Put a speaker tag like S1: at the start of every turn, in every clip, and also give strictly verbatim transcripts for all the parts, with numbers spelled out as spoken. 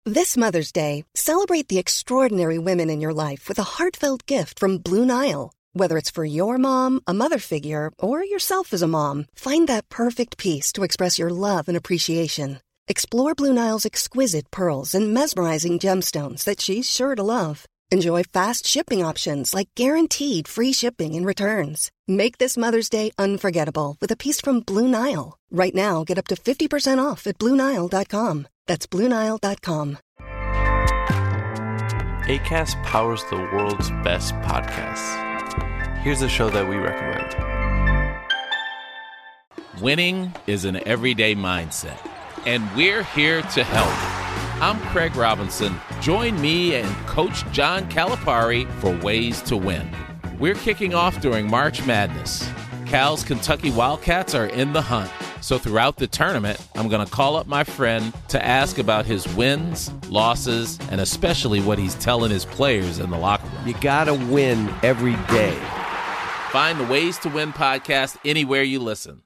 S1: This Mother's Day, celebrate the extraordinary women in your life with a heartfelt gift from Blue Nile. Whether it's for your mom, a mother figure, or yourself as a mom, find that perfect piece to express your love and appreciation. Explore Blue Nile's exquisite pearls and mesmerizing gemstones that she's sure to love. Enjoy fast shipping options like guaranteed free shipping and returns. Make this Mother's Day unforgettable with a piece from Blue Nile. Right now, get up to fifty percent off at Blue Nile dot com. That's Blue Nile dot com.
S2: Acast powers the world's best podcasts. Here's a show that we recommend.
S3: Winning is an everyday mindset, and we're here to help. I'm Craig Robinson. Join me and Coach John Calipari for Ways to Win. We're kicking off during March Madness. Cal's Kentucky Wildcats are in the hunt. So throughout the tournament, I'm going to call up my friend to ask about his wins, losses, and especially what he's telling his players in the locker room.
S4: You got to win every day.
S3: Find the Ways to Win podcast anywhere you listen.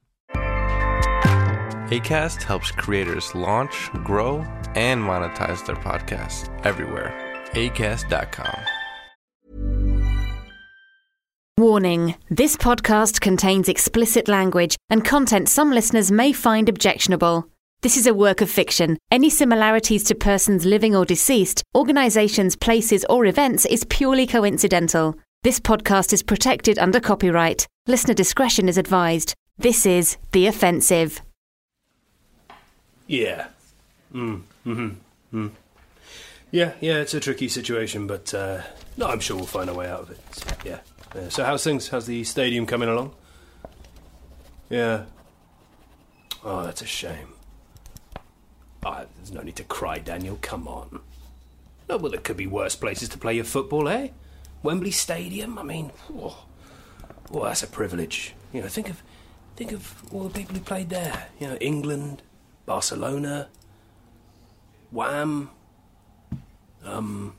S2: Acast helps creators launch, grow, and monetize their podcasts everywhere. acast dot com.
S5: Warning, this podcast contains explicit language and content some listeners may find objectionable. This is a work of fiction. Any similarities to persons living or deceased, organizations, places, or events is purely coincidental. This podcast is protected under copyright. Listener discretion is advised. This is The Offensive.
S6: Yeah. Mm. Mm-hmm. Mm. Yeah, yeah, it's a tricky situation, but uh, no, I'm sure we'll find our way out of it. So, yeah. yeah. So how's things? How's the stadium coming along? Yeah. Oh, that's a shame. Oh, there's no need to cry, Daniel. Come on. No, well, there could be worse places to play your football, eh? Wembley Stadium. I mean, oh, oh, that's a privilege. You know, think of, think of all the people who played there. You know, England, Barcelona, Wham. Um.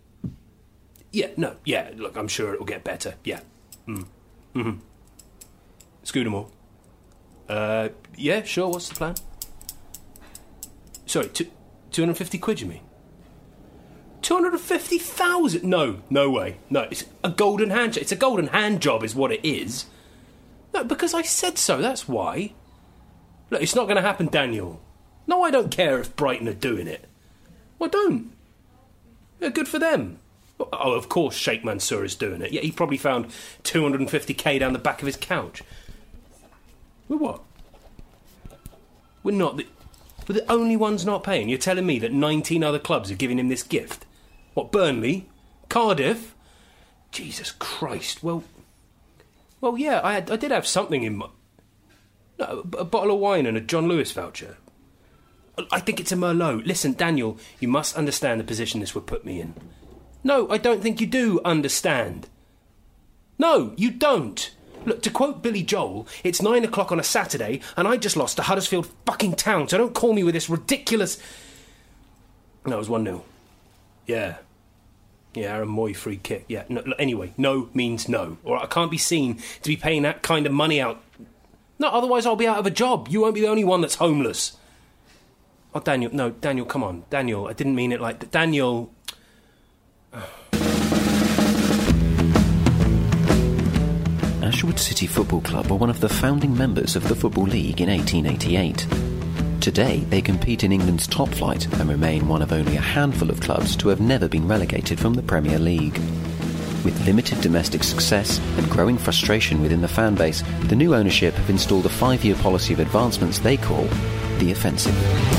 S6: Yeah, no, yeah. Look, I'm sure it'll get better. Yeah. Mm. Mm-hmm. Scudamore. Uh, yeah, sure. What's the plan? Sorry, two, two hundred fifty quid. You mean? Two hundred fifty thousand? No, no way. No, it's a golden hand. It's a golden hand job, is what it is. No, because I said so. That's why. Look, it's not going to happen, Daniel. No, I don't care if Brighton are doing it. I don't. Yeah, good for them. Oh, of course, Sheikh Mansour is doing it. Yeah, he probably found two hundred fifty k down the back of his couch. We're what? We're not the... We're the only ones not paying. You're telling me that nineteen other clubs are giving him this gift? What, Burnley? Cardiff? Jesus Christ. Well... Well, yeah, I, had, I did have something in my... No, a bottle of wine and a John Lewis voucher. I think it's a Merlot. Listen, Daniel, you must understand the position this would put me in. No, I don't think you do understand. No, you don't. Look, to quote Billy Joel, it's nine o'clock on a Saturday and I just lost to Huddersfield fucking Town, so don't call me with this ridiculous... No, it was one nil. Yeah. Yeah, Aaron Moy free kick. Yeah, no, look, anyway, no means no. Or I can't be seen to be paying that kind of money out. No, otherwise I'll be out of a job. You won't be the only one that's homeless. Oh, Daniel, no, Daniel, come on. Daniel, I didn't mean it like that. Daniel...
S7: Ashwood City Football Club were one of the founding members of the Football League in eighteen eighty-eight. Today, they compete in England's top flight and remain one of only a handful of clubs to have never been relegated from the Premier League. With limited domestic success and growing frustration within the fan base, the new ownership have installed a five-year policy of advancements they call The Offensive.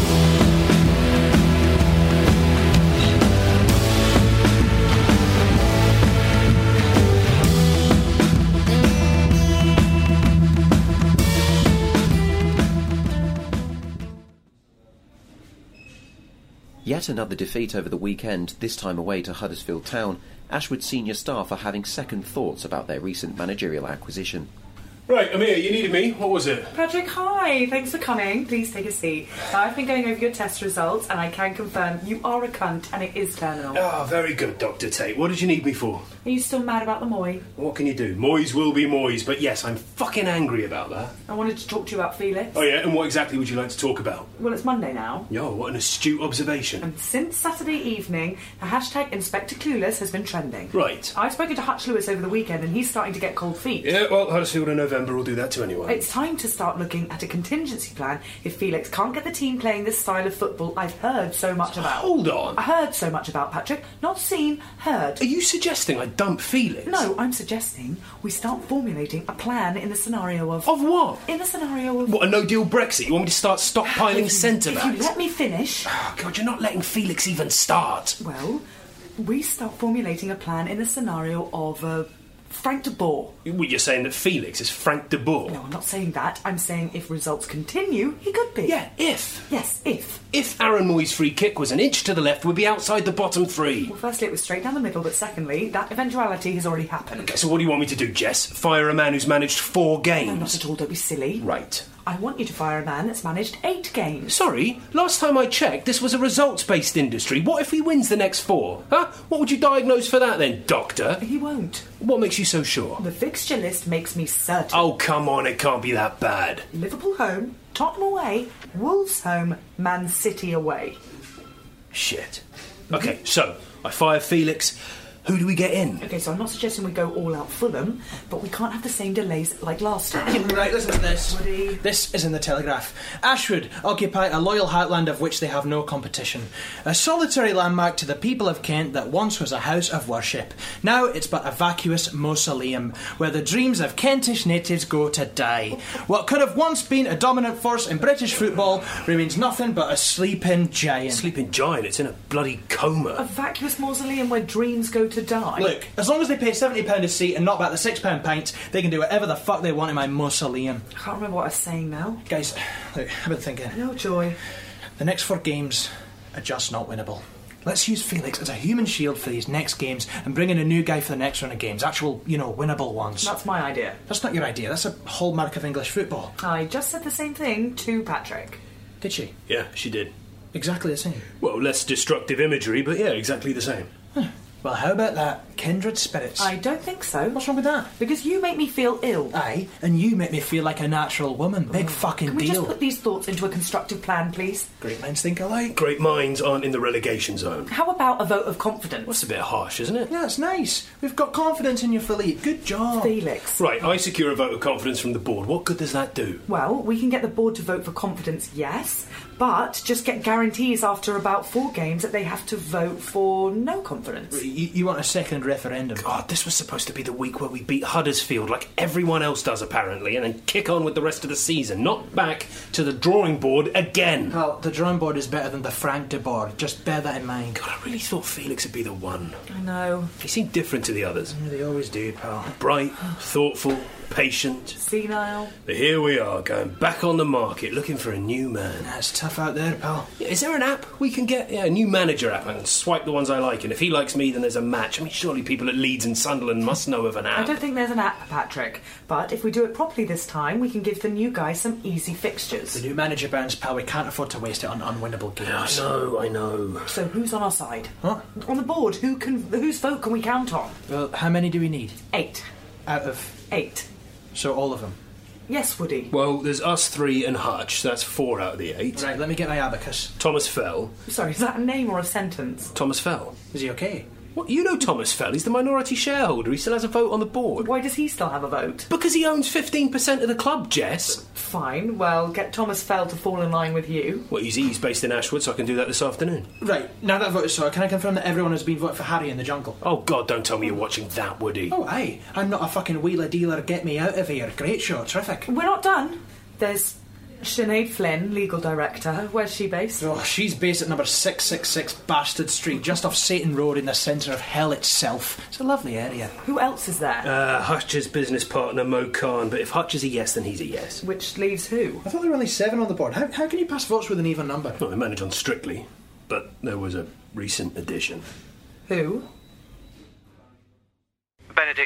S7: Yet another defeat over the weekend, this time away to Huddersfield Town. Ashwood senior staff are having second thoughts about their recent managerial acquisition.
S6: Right, I'm here. You needed me. What was it?
S8: Patrick, hi. Thanks for coming. Please take a seat. Now, I've been going over your test results, and I can confirm you are a cunt, and it is terminal.
S6: Ah, oh, very good, Doctor Tate. What did you need me for?
S8: Are you still mad about the Moy?
S6: What can you do? Moys will be Moys, but yes, I'm fucking angry about that.
S8: I wanted to talk to you about Felix.
S6: Oh, yeah? And what exactly would you like to talk about?
S8: Well, it's Monday now.
S6: Yo, what an astute observation.
S8: And since Saturday evening, the hashtag Inspector Clueless has been trending.
S6: Right.
S8: I've spoken to Hutch Lewis over the weekend, and he's starting to get cold feet.
S6: Yeah, well, Huddersfield in November will do that to anyone.
S8: It's time to start looking at a contingency plan if Felix can't get the team playing this style of football I've heard so much about.
S6: Hold on.
S8: I heard so much about, Patrick. Not seen, heard.
S6: Are you suggesting I dump Felix?
S8: No, I'm suggesting we start formulating a plan in the scenario of...
S6: Of what?
S8: In the scenario of...
S6: What, a no-deal Brexit? You want me to start stockpiling centre-backs?
S8: If you let me finish...
S6: Oh, God, you're not letting Felix even start.
S8: Well, we start formulating a plan in the scenario of... Uh, Frank de Boer.
S6: Well, you're saying that Felix is Frank de Boer?
S8: No, I'm not saying that. I'm saying if results continue, he could be.
S6: Yeah, if.
S8: Yes, if.
S6: If Aaron Moy's free kick was an inch to the left, we'd be outside the bottom three.
S8: Well, firstly, it was straight down the middle, but secondly, that eventuality has already happened.
S6: Okay, so what do you want me to do, Jess? Fire a man who's managed four games?
S8: No, not at all. Don't be silly.
S6: Right.
S8: I want you to fire a man that's managed eight games.
S6: Sorry, last time I checked, this was a results-based industry. What if he wins the next four? Huh? What would you diagnose for that then, Doctor?
S8: He won't.
S6: What makes you so sure?
S8: The fixture list makes me certain.
S6: Oh, come on, it can't be that bad.
S8: Liverpool home, Tottenham away, Wolves home, Man City away.
S6: Shit. Okay, so, I fire Felix. Who do we get in?
S8: Okay, so I'm not suggesting we go all out Fulham, but we can't have the same delays like last time.
S9: Right, listen to this.
S8: Woody.
S9: This is in the Telegraph. Ashwood occupy a loyal heartland of which they have no competition. A solitary landmark to the people of Kent that once was a house of worship. Now it's but a vacuous mausoleum, where the dreams of Kentish natives go to die. What could have once been a dominant force in British football remains nothing but a sleeping giant.
S6: Sleeping giant? It's in a bloody coma.
S8: A vacuous mausoleum where dreams go to die.
S9: Look, as long as they pay seventy pounds a seat and not back the six pound pints, they can do whatever the fuck they want in my mausoleum.
S8: I can't remember what I was saying now.
S9: Guys, look, I've been thinking.
S8: No joy.
S9: The next four games are just not winnable. Let's use Felix as a human shield for these next games and bring in a new guy for the next run of games. Actual, you know, winnable ones.
S8: That's my idea.
S9: That's not your idea. That's a hallmark of English football.
S8: I just said the same thing to Patrick.
S9: Did she?
S6: Yeah, she did.
S9: Exactly the same.
S6: Well, less destructive imagery, but yeah, exactly the same.
S9: Huh. Well, how about that? Kindred spirits.
S8: I don't think so.
S9: What's wrong with that?
S8: Because you make me feel ill.
S9: Aye, and you make me feel like a natural woman. Big oh. fucking
S8: Can we
S9: deal.
S8: just put these thoughts into a constructive plan, please?
S9: Great minds think alike.
S6: Great minds aren't in the relegation zone.
S8: How about a vote of confidence?
S6: That's a bit harsh, isn't it?
S9: Yeah, it's nice. We've got confidence in you, Philippe. Good job.
S8: Felix.
S6: Right, I secure a vote of confidence from the board. What good does that do?
S8: Well, we can get the board to vote for confidence, yes, but just get guarantees after about four games that they have to vote for no confidence.
S9: You, you want a second referendum?
S6: God, this was supposed to be the week where we beat Huddersfield like everyone else does, apparently, and then kick on with the rest of the season. Not back to the drawing board again.
S9: Well, the drawing board is better than the Frank de Boer. Just bear that in mind.
S6: God, I really thought Felix would be the one.
S8: I know.
S6: He seemed different to the others.
S9: Yeah, they always do, pal.
S6: Bright, thoughtful, patient.
S8: Senile.
S6: But here we are, going back on the market, looking for a new man.
S9: That's tough out there, pal.
S6: Yeah, is there an app we can get? Yeah, a new manager app. I can swipe the ones I like, and if he likes me, then there's a match. I mean, surely people at Leeds and Sunderland must know of an app.
S8: I don't think there's an app, Patrick. But if we do it properly this time, we can give the new guy some easy fixtures.
S9: The new manager bounce, pal. We can't afford to waste it on unwinnable games.
S6: I know, I know.
S8: So who's on our side?
S9: Huh?
S8: On the board, who can? Whose vote can we count on?
S9: Well, how many do we need?
S8: Eight.
S9: Out of?
S8: Eight.
S9: So all of them?
S8: Yes, Woody.
S6: Well, there's us three and Hutch, so that's four out of the eight.
S9: Right, let me get my abacus.
S6: Thomas Fell.
S8: Sorry, is that a name or a sentence?
S6: Thomas Fell.
S9: Is he okay?
S6: What, you know Thomas Fell. He's the minority shareholder. He still has a vote on the board.
S8: Why does he still have a vote?
S6: Because he owns fifteen percent of the club, Jess.
S8: Fine, well, get Thomas Fell to fall in line with you.
S6: Well, he's, he's based in Ashwood, so I can do that this afternoon.
S9: Right, now that vote is sorted, can I confirm that everyone has been voted for Harry in the Jungle?
S6: Oh, God, don't tell me you're watching that, Woody.
S9: Oh, aye. I'm not a fucking wheeler dealer, get me out of here. Great show, terrific.
S8: We're not done. There's Sinead Flynn, legal director. Where's she based?
S9: Oh, she's based at number six six six Bastard Street, just off Satan Road in the centre of hell itself. It's a lovely area.
S8: Who else is there?
S6: Uh, Hutch's business partner, Mo Khan, but if Hutch is a yes, then he's a yes.
S8: Which leaves who?
S9: I thought there were only seven on the board. How, how can you pass votes with an even number?
S6: Well, I manage on Strictly, but there was a recent addition.
S8: Who?
S10: Benedict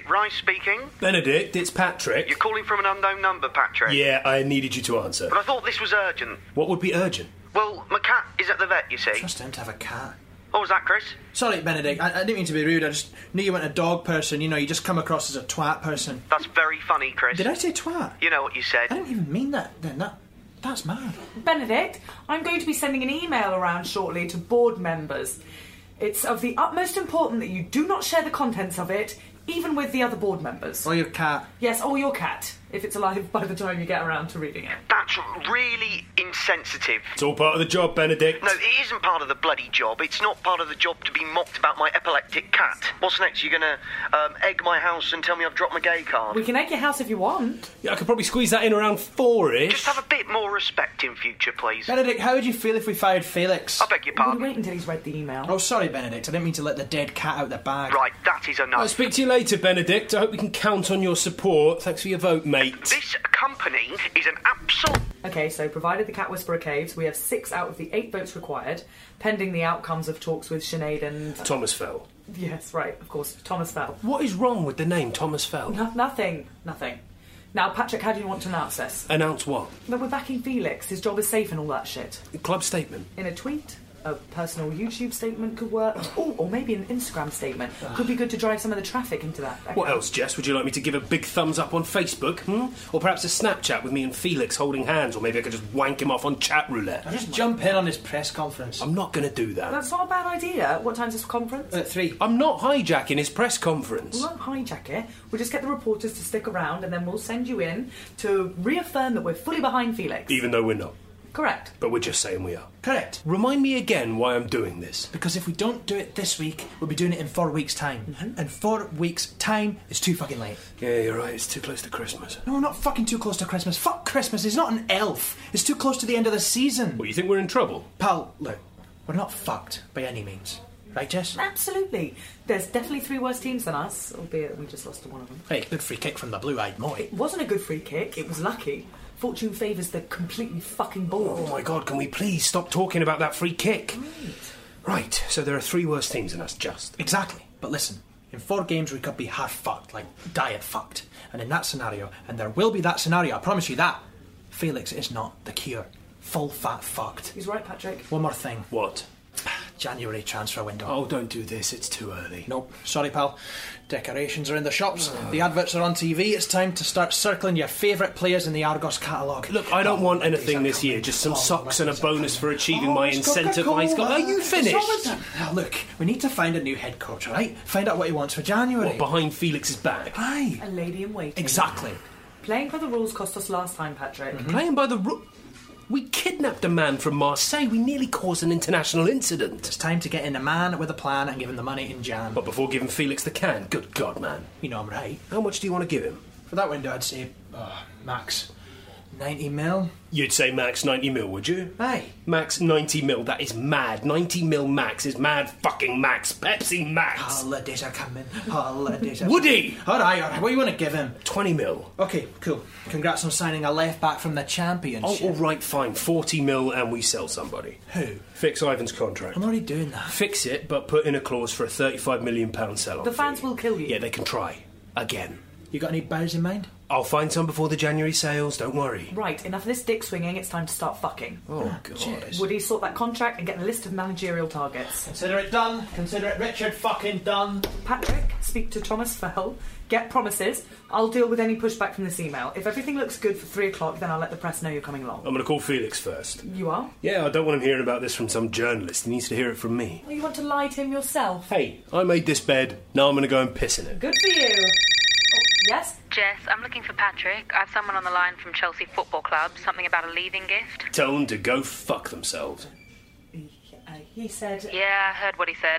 S10: Benedict Rice speaking.
S6: Benedict, it's Patrick.
S10: You're calling from an unknown number, Patrick.
S6: Yeah, I needed you to answer.
S10: But I thought this was urgent.
S6: What would be urgent?
S10: Well, my cat is at the vet, you see.
S9: Trust him to have a cat.
S10: What was that, Chris?
S9: Sorry, Benedict, I, I didn't mean to be rude, I just knew you weren't a dog person, you know, you just come across as a twat person.
S10: That's very funny, Chris.
S9: Did I say twat?
S10: You know what you said.
S9: I didn't even mean that then, that, that's mad.
S8: Benedict, I'm going to be sending an email around shortly to board members. It's of the utmost importance that you do not share the contents of it, even with the other board members.
S9: Or your cat.
S8: Yes, or your cat, if it's alive by the time you get around to reading it.
S10: That's really insensitive.
S6: It's all part of the job, Benedict.
S10: No, it isn't part of the bloody job. It's not part of the job to be mocked about my epileptic cat. What's next? You're gonna um, egg my house and tell me I've dropped my gay card?
S8: We can egg your house if you want.
S6: Yeah, I could probably squeeze that in around four-ish.
S10: Just have a bit more respect in future, please.
S9: Benedict, how would you feel if we fired Felix?
S10: I beg your
S8: We'll
S10: pardon?
S8: wait until he's read the email.
S9: Oh, sorry, Benedict, I didn't mean to let the dead cat out the bag.
S10: Right, that is enough.
S6: I'll speak to you later, Benedict. I hope we can count on your support. Thanks for your vote, mate.
S10: This company is an absolute...
S8: Okay, so provided the Cat Whisperer caves, we have six out of the eight votes required, pending the outcomes of talks with Sinead and...
S6: Thomas Fell.
S8: Yes, right, of course, Thomas Fell.
S6: What is wrong with the name Thomas Fell?
S8: No, nothing, nothing. Now, Patrick, how do you want to announce this?
S6: Announce what?
S8: That we're backing Felix, his job is safe and all that shit.
S6: Club statement.
S8: In a tweet, a personal YouTube statement could work. Oh, or maybe an Instagram statement. Could be good to drive some of the traffic into that.
S6: What else, Jess? Would you like me to give a big thumbs up on Facebook? Hmm? Or perhaps a Snapchat with me and Felix holding hands? Or maybe I could just wank him off on chat roulette?
S9: I'll just jump in on his press conference.
S6: I'm not going to do that.
S8: That's not a bad idea. What time's this conference?
S9: At three.
S6: I'm not hijacking his press conference.
S8: We won't hijack it. We'll just get the reporters to stick around and then we'll send you in to reaffirm that we're fully behind Felix.
S6: Even though we're not.
S8: Correct.
S6: But we're just saying we are.
S9: Correct.
S6: Remind me again why I'm doing this.
S9: Because if we don't do it this week, we'll be doing it in four weeks' time. Mm-hmm. And four weeks' time is too fucking late.
S6: Yeah, you're right. It's too close to Christmas.
S9: No, we're not fucking too close to Christmas. Fuck Christmas. He's not an elf. It's too close to the end of the season.
S6: Well, you think we're in trouble?
S9: Pal, look, we're not fucked by any means. Right, Jess?
S8: Absolutely. There's definitely three worse teams than us, albeit we just lost to one of them.
S9: Hey, good free kick from the blue-eyed Moy.
S8: It wasn't a good free kick. It was lucky. Fortune favours the completely fucking bored.
S6: Oh my god, can we please stop talking about that free kick?
S8: Right.
S6: Right, so there are three worse teams than us, just.
S9: Exactly. But listen, in four games we could be half fucked, like diet fucked. And in that scenario, and there will be that scenario, I promise you that, Felix is not the cure. Full fat fucked.
S8: He's right, Patrick.
S9: One more thing.
S6: What?
S9: January transfer window.
S6: Oh, don't do this, it's too early.
S9: Nope, sorry pal. Decorations are in the shops, the adverts are on T V, it's time to start circling your favourite players in the Argos catalogue.
S6: Look, I don't oh, want anything this year, just some socks and a bonus for achieving oh, my incentivised goal. Are you finished?
S9: Now look, we need to find a new head coach, alright? Find out what he wants for January.
S6: What, behind Felix's back?
S9: Aye.
S8: A lady in waiting.
S9: Exactly.
S8: Playing by the rules cost us last time, Patrick.
S6: Mm-hmm. Playing by the rules? We kidnapped a man from Marseille. We nearly caused an international incident.
S9: It's time to get in a man with a plan and give him the money in Jan.
S6: But before giving Felix the can, good God, man.
S9: You know I'm right.
S6: How much do you want to give him?
S9: For that window, I'd say, uh, max ninety mil.
S6: You'd say max ninety mil, would you?
S9: Aye.
S6: Max ninety mil, that is mad. ninety mil max is mad fucking max. Pepsi Max.
S9: Holidays are coming. Holidays are
S6: Woody!
S9: Alright, alright, what do you want to give him?
S6: twenty mil.
S9: Okay, cool. Congrats on signing a left back from the Championship.
S6: Oh, alright, fine. forty mil and we sell somebody.
S9: Who?
S6: Fix Ivan's contract.
S9: I'm already doing that.
S6: Fix it, but put in a clause for a thirty-five million pounds sell-on
S8: The fans
S6: fee.
S8: will kill you.
S6: Yeah, they can try. Again.
S9: You got any buyers in mind?
S6: I'll find some before the January sales, don't worry.
S8: Right, enough of this dick swinging, it's time to start fucking.
S6: Oh, God.
S9: Jeez.
S8: Woody, sort that contract and get a list of managerial targets.
S9: Consider it done. Consider it Richard fucking done.
S8: Patrick, speak to Thomas Fell. Get promises. I'll deal with any pushback from this email. If everything looks good for three o'clock, then I'll let the press know you're coming along.
S6: I'm going to call Felix first.
S8: You are?
S6: Yeah, I don't want him hearing about this from some journalist. He needs to hear it from me.
S8: Well, you want to lie to him yourself?
S6: Hey, I made this bed. Now I'm going to go and piss in it.
S8: Good for you. Oh, yes?
S11: Jess, I'm looking for Patrick. I have someone on the line from Chelsea Football Club. Something about a leaving gift.
S6: Tell them to go fuck themselves.
S8: He, uh, he said...
S11: Yeah, I heard what he said.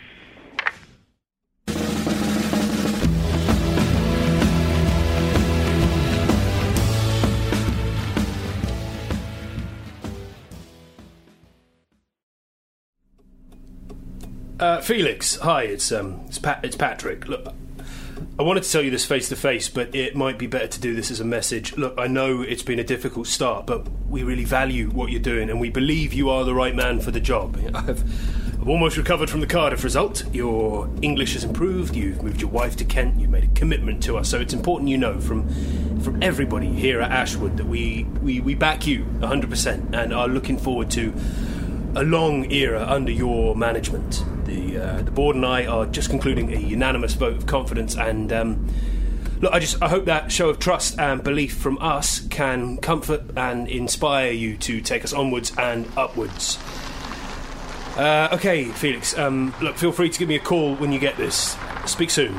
S6: Uh, Felix, hi, it's um, it's, Pat, it's Patrick. Look, I wanted to tell you this face to face, but it might be better to do this as a message. Look, I know it's been a difficult start, but we really value what you're doing, and we believe you are the right man for the job. I've, I've I've almost recovered from the Cardiff result. Your English has improved, you've moved your wife to Kent, you've made a commitment to us, so it's important you know from from everybody here at Ashwood that we, we, we back you one hundred percent and are looking forward to a long era under your management. The uh, the board and I are just concluding a unanimous vote of confidence, and um, look, I just I hope that show of trust and belief from us can comfort and inspire you to take us onwards and upwards. Uh, okay, Felix, um, look, feel free to give me a call when you get this. Speak soon.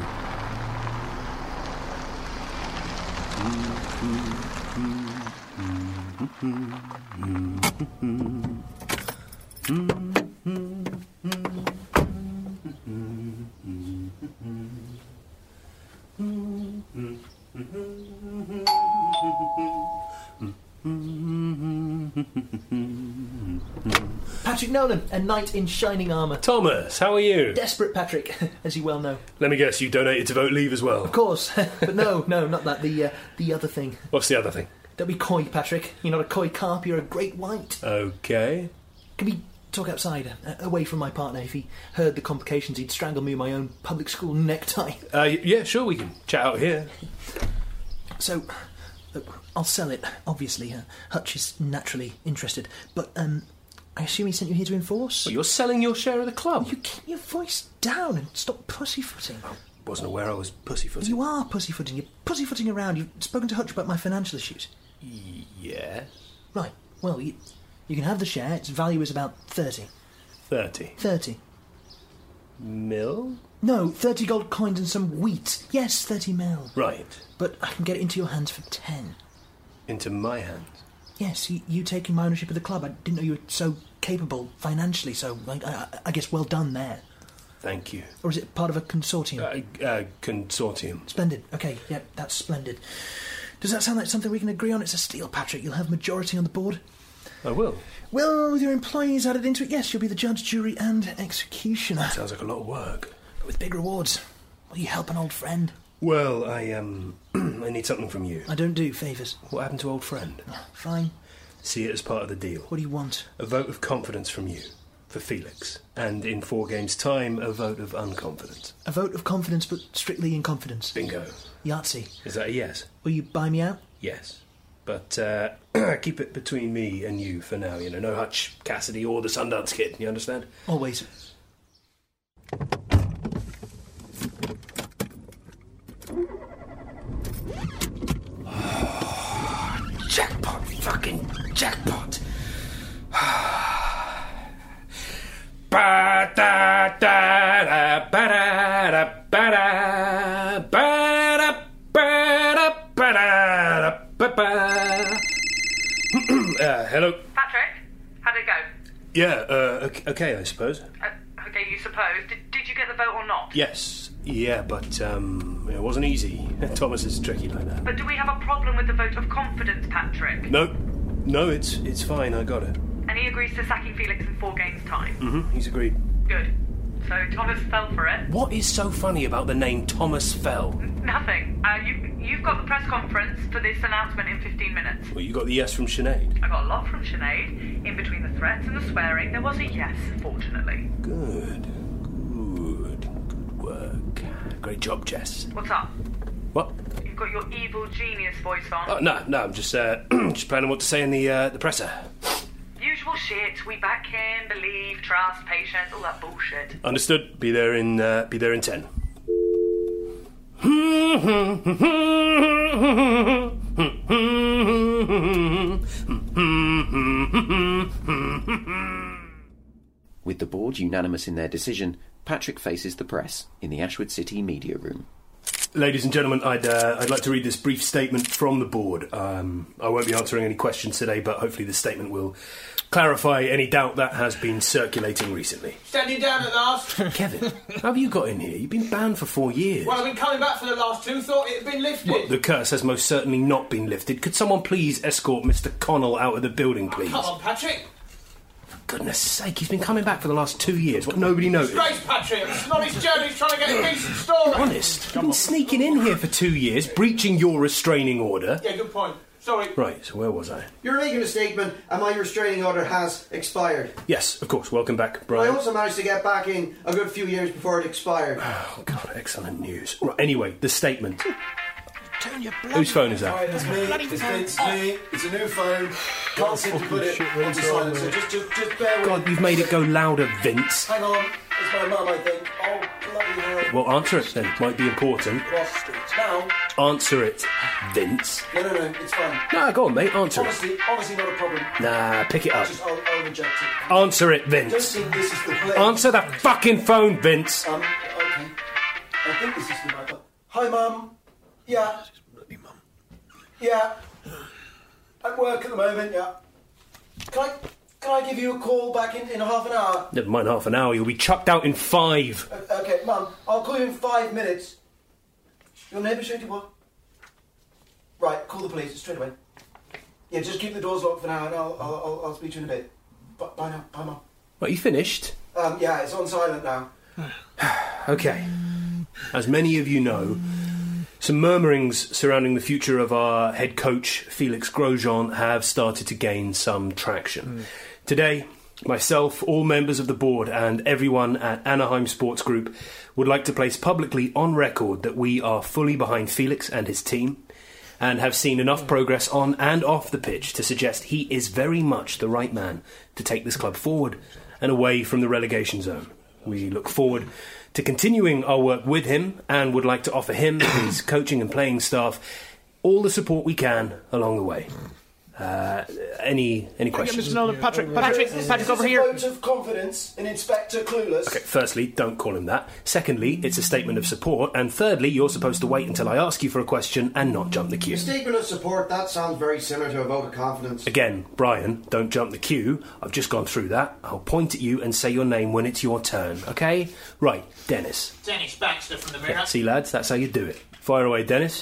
S9: Patrick Nolan, a knight in shining armour.
S6: Thomas, how are you?
S9: Desperate, Patrick, as you well know.
S6: Let me guess, you donated to Vote Leave as well?
S9: Of course, but no, no, not that. The uh, the other thing.
S6: What's the other thing?
S9: Don't be coy, Patrick. You're not a coy carp, you're a great white.
S6: Okay.
S9: Can we talk outside, uh, away from my partner? If he heard the complications, he'd strangle me with my own public school necktie.
S6: Uh, yeah, sure, we can chat out here.
S9: So, look, I'll sell it, obviously. Uh, Hutch is naturally interested, but um, I assume he sent you here to enforce?
S6: Well, you're selling your share of the club.
S9: You keep your voice down and stop pussyfooting.
S6: I wasn't aware I was pussyfooting.
S9: You are pussyfooting. You're pussyfooting around. You've spoken to Hutch about my financial issues.
S6: Yeah.
S9: Right. Well, you, you can have the share. Its value is about thirty.
S6: Thirty?
S9: Thirty.
S6: Mil?
S9: No, thirty gold coins and some wheat. Yes, thirty mil.
S6: Right.
S9: But I can get it into your hands for ten.
S6: Into my hands?
S9: Yes, you, you taking my ownership of the club. I didn't know you were so capable financially, so I, I, I guess well done there.
S6: Thank you.
S9: Or is it part of a consortium?
S6: Uh, uh, consortium.
S9: Splendid. OK, yeah, that's splendid. Does that sound like something we can agree on? It's a steal, Patrick. You'll have majority on the board.
S6: I will.
S9: Well, with your employees added into it, yes, you'll be the judge, jury and executioner.
S6: That sounds like a lot of work.
S9: But with big rewards. Will you help an old friend?
S6: Well, I, um... I need something from you.
S9: I don't do favours.
S6: What happened to old friend?
S9: Oh, fine.
S6: See it as part of the deal.
S9: What do you want?
S6: A vote of confidence from you. For Felix. And in four games' time, a vote of unconfidence.
S9: A vote of confidence, but strictly in confidence.
S6: Bingo.
S9: Yahtzee.
S6: Is that a yes?
S9: Will you buy me out?
S6: Yes. But uh, keep it between me and you for now, you know. No Hutch, Cassidy or the Sundance Kid, you understand?
S9: Always.
S6: Jackpot, fucking jackpot. Ba da da da ba da da ba da ba da ba da ba da ba ba. Uh, hello.
S11: Patrick, how'd it go?
S6: Yeah, uh, okay, I suppose.
S11: Uh, okay, you suppose. Did, did you get the vote or not?
S6: Yes, yeah, but um, it wasn't easy. Thomas is tricky like that.
S11: But do we have a problem with the vote of confidence, Patrick?
S6: No, no, it's it's fine. I got it.
S11: And he agrees to sacking Felix in four games' time?
S6: Mm-hmm, he's agreed.
S11: Good. So Thomas fell for it?
S6: What is so funny about the name Thomas Fell?
S11: N- nothing. Uh, you, you've got the press conference for this announcement in fifteen minutes.
S6: Well, you got the yes from Sinead.
S11: I got a lot from Sinead. In between the threats and the swearing, there was a yes, fortunately.
S6: Good. Good. Good work. Great job, Jess.
S11: What's up?
S6: What?
S11: You've got your evil genius voice on.
S6: Oh, no, no, I'm just, uh, just planning what to say in the, uh, the presser.
S11: Usual shit. We back him, believe, trust, patience, all that bullshit.
S6: Understood. Be there in, uh, be there in ten.
S7: With the board unanimous in their decision, Patrick faces the press in the Ashwood City media room.
S6: Ladies and gentlemen, I'd uh, I'd like to read this brief statement from the board. Um, I won't be answering any questions today, but hopefully the statement will clarify any doubt that has been circulating recently.
S12: Standing down at last.
S6: Kevin, how have you got in here? You've been banned for four years.
S12: Well, I've been coming back for the last two. Thought it had been lifted.
S6: Well, the curse has most certainly not been lifted. Could someone please escort Mister Connell out of the building, please?
S12: Oh, come on, Patrick.
S6: For goodness sake, he's been coming back for the last two years. What, nobody noticed?
S12: Disgrace, Patrick. It's not his journey. He's trying to get a decent story.
S6: Honest, you've been sneaking in here for two years, breaching your restraining order.
S12: Yeah, good point. Sorry.
S6: Right, so where was I?
S13: You're making a statement and my restraining order has expired.
S6: Yes, of course. Welcome back,
S13: But
S6: Brian.
S13: I also managed to get back in a good few years before it expired.
S6: Oh, God, excellent news. Right, anyway, the statement.
S13: Turn your
S6: Whose phone is that?
S14: Alright, it's me. It's Vince. Me. It's a new phone. Can't seem to put it onto silent, so just, just, just bear with.
S6: God, you've made it go louder, Vince.
S14: Hang on. It's my mum, I think. Oh, bloody hell.
S6: Well, answer it then. Might be important.
S14: What? Now?
S6: Answer it, Vince.
S14: No, no, no. It's fine.
S6: Nah, go on, mate. Answer it.
S14: Honestly, honestly, not a problem.
S6: Nah, pick it
S14: I'll
S6: up.
S14: just, I'll, I'll reject it.
S6: Answer it,
S14: I don't
S6: Vince.
S14: think this is the place.
S6: Answer the fucking phone, Vince.
S14: Um, okay. I think this is the right one. Hi, Mum. Yeah. Yeah. At work at the moment, yeah. Can I, can I give you a call back in, in half an hour?
S6: Never mind half an hour. You'll be chucked out in five.
S14: Uh, okay, Mum, I'll call you in five minutes. Your neighbour showed you what? Right, call the police straight away. Yeah, just keep the doors locked for now and I'll, I'll, I'll, I'll speak to you in a bit. Bye, bye now. Bye, Mum.
S6: What, you finished?
S14: Um, yeah, it's on silent now.
S6: Okay. As many of you know, some murmurings surrounding the future of our head coach, Felix Grosjean, have started to gain some traction. Mm. Today, myself, all members of the board and everyone at Anaheim Sports Group would like to place publicly on record that we are fully behind Felix and his team and have seen enough progress on and off the pitch to suggest he is very much the right man to take this club forward and away from the relegation zone. We look forward to continuing our work with him and would like to offer him, his coaching and playing staff, all the support we can along the way. Uh, any any questions?
S9: Patrick, Patrick, Patrick, Patrick over here.
S14: Vote of confidence in Inspector Clueless.
S6: Okay, firstly, don't call him that. Secondly, it's a statement of support. And thirdly, you're supposed to wait until I ask you for a question and not jump the queue.
S13: A statement of support, that sounds very similar to a vote of confidence.
S6: Again, Brian, don't jump the queue. I've just gone through that. I'll point at you and say your name when it's your turn, okay? Right, Dennis.
S12: Dennis Baxter from the Mirror.
S6: Yeah, see, lads, that's how you do it. Fire away, Dennis.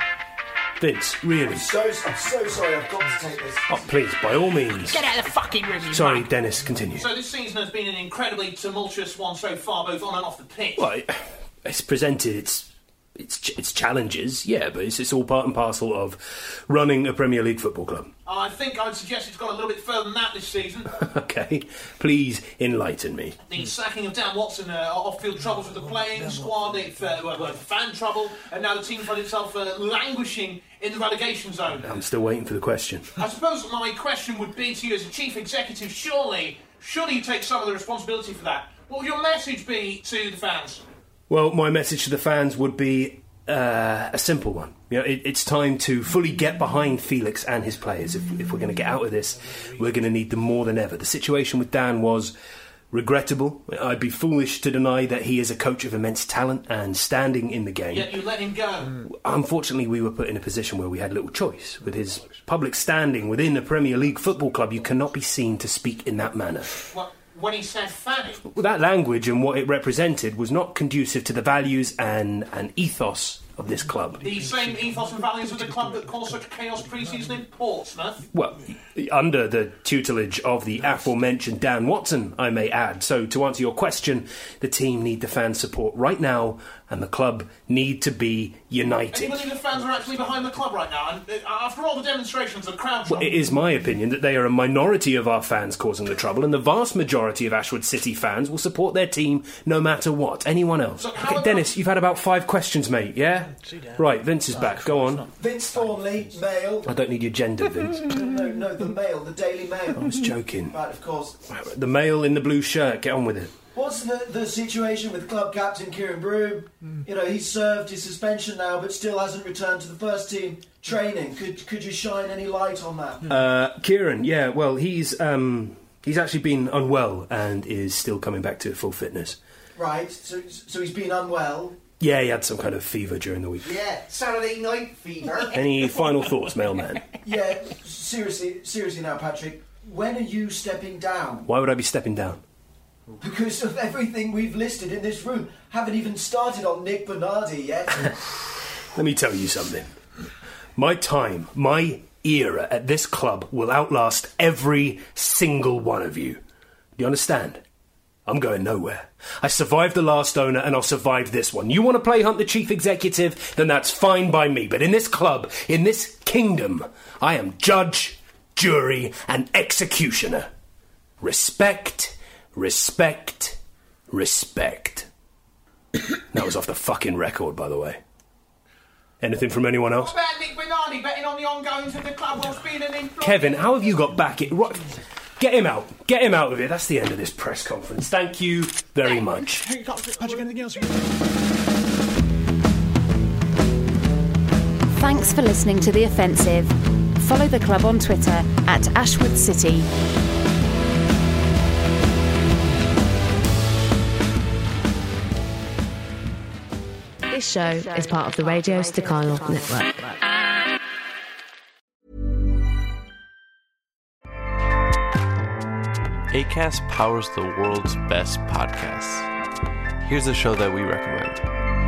S6: Vince, really?
S14: I'm so, I'm so sorry, I've got to take this.
S6: Oh, please, by all means.
S12: Get out of the fucking room, you
S6: Sorry,
S12: mutt.
S6: Dennis, continue.
S12: So this season has been an incredibly tumultuous one so far, both on and off the pitch.
S6: Well, it, it's presented its its its challenges, yeah, but it's, it's all part and parcel of running a Premier League football club.
S12: I think I would suggest it's gone a little bit further than that this season.
S6: Okay, please enlighten me.
S12: The sacking of Dan Watson, uh, off-field troubles with the playing squad, if, uh, well, well, fan trouble, and now the team finds itself uh, languishing in the relegation zone.
S6: I'm still waiting for the question.
S12: I suppose my question would be to you as a chief executive, surely, surely you take some of the responsibility for that. What would your message be to the fans?
S6: Well, my message to the fans would be uh, a simple one. You know, it, it's time to fully get behind Felix and his players. If, if we're going to get out of this, we're going to need them more than ever. The situation with Dan was regrettable. I'd be foolish to deny that he is a coach of immense talent and standing in the game.
S12: Yet you let him go.
S6: Unfortunately, we were put in a position where we had little choice. With his public standing within a Premier League football club, you cannot be seen to speak in that manner.
S12: What, when he said fanny?
S6: Well, that language and what it represented was not conducive to the values and, and ethos of this club.
S12: The same ethos and values of the club that caused such chaos pre-season in Portsmouth?
S6: Well, under the tutelage of the aforementioned Dan Watson, I may add. So, to answer your question, the team need the fan support right now, and the club need to be united.
S12: And you believe the fans are actually behind the club right now? And uh, after all the demonstrations, the crowd...
S6: Well, it is my opinion that they are a minority of our fans causing the trouble, and the vast majority of Ashwood City fans will support their team no matter what. Anyone else?
S12: So
S6: okay, Dennis, you've had about five questions, mate, yeah? Right, Vince is back. Go on.
S14: Vince Thornley, Mail.
S6: I don't need your gender, Vince.
S14: no, no, the Mail, the Daily Mail.
S6: I was joking.
S14: Right, of course.
S6: The male in the blue shirt, get on with it.
S14: What's the, the situation with club captain Kieran Broom? Mm. You know, he's served his suspension now, but still hasn't returned to the first team training. Could could you shine any light on that?
S6: Uh, Kieran, yeah, well, he's um, he's actually been unwell and is still coming back to full fitness.
S14: Right, so so he's been unwell.
S6: Yeah, he had some kind of fever during the week.
S13: Yeah, Saturday night fever.
S6: Any final thoughts, mailman?
S14: Yeah, seriously, seriously now, Patrick. When are you stepping down?
S6: Why would I be stepping down?
S14: Because of everything we've listed in this room. Haven't even started on Nick Bernardi yet.
S6: Let me tell you something. My time, my era at this club will outlast every single one of you. Do you understand? I'm going nowhere. I survived the last owner and I'll survive this one. You want to play Hunt the Chief Executive? Then that's fine by me. But in this club, in this kingdom, I am judge, jury, and executioner. Respect, respect, respect. That was off the fucking record, by the way. Anything from anyone else?
S12: What about Nick Bernardi betting on the ongoings of the club whilst being an employee?
S6: Kevin, how have you got back it? Right. Get him out. Get him out of here. That's the end of this press conference. Thank you very much.
S14: Patrick, anything else?
S5: Thanks for listening to The Offensive. Follow the club on Twitter at Ashwood City.
S15: This show is part of the Radio Staccato Network.
S2: Acast powers the world's best podcasts. Here's a show that we recommend.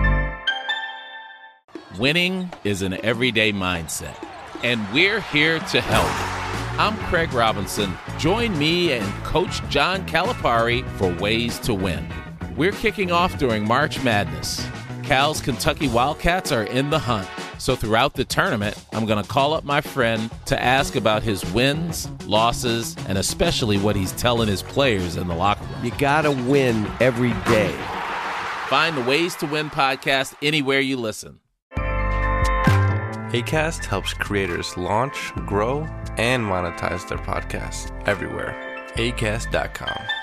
S3: Winning is an everyday mindset, and we're here to help. I'm Craig Robinson. Join me and Coach John Calipari for Ways to Win. We're kicking off during March Madness. Cal's Kentucky Wildcats are in the hunt. So throughout the tournament, I'm going to call up my friend to ask about his wins, losses, and especially what he's telling his players in the locker room.
S4: You got to win every day.
S3: Find the Ways to Win podcast anywhere you listen.
S2: Acast helps creators launch, grow, and monetize their podcasts everywhere. acast dot com.